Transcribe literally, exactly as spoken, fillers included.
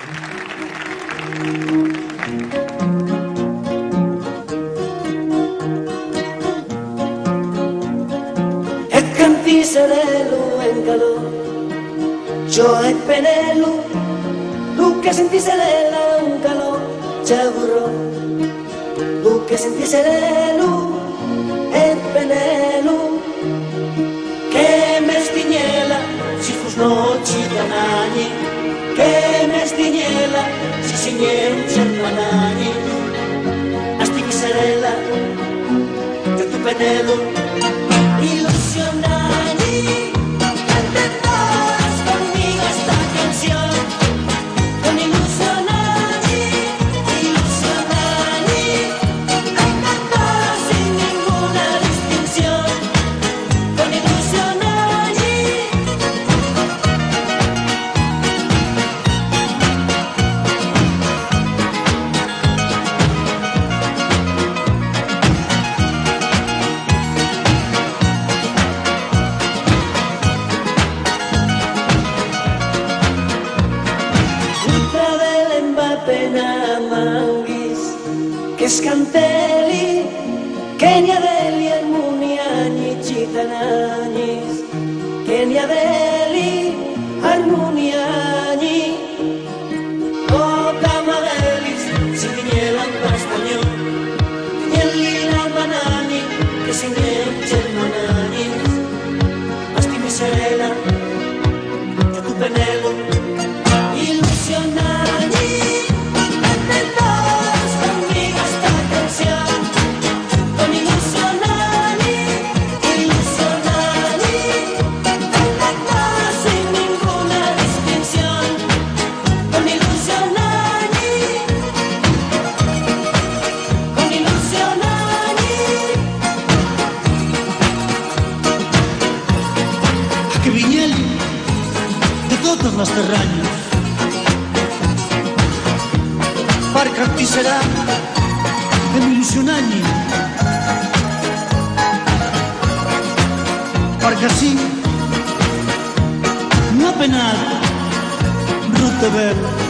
E canti sereno en calor, yo e penelu, lu che senti serena un calor, c'è burro, lu che senti sereno e penelu, che me stignela si fus noci danani, che me stignela si signen cermanani, asti mi serena, che tu penelu, ilusionani, cantarás conmigo esta canción, con ilusionani, ilusionani, hay cantar sin ninguna distinción, con ilusionani. Pena manguis, che scanteli, che ni adeli armoniani citananis, che ni adeli armoniani, o camadelis, si vinieran para español, vinieran banani, che si vienen germananis, asti mi serena, che tu penelo, ilusionani. Que viñeli de todos los terraños, para canti será el ilusionani, porque así no penal, no te ver.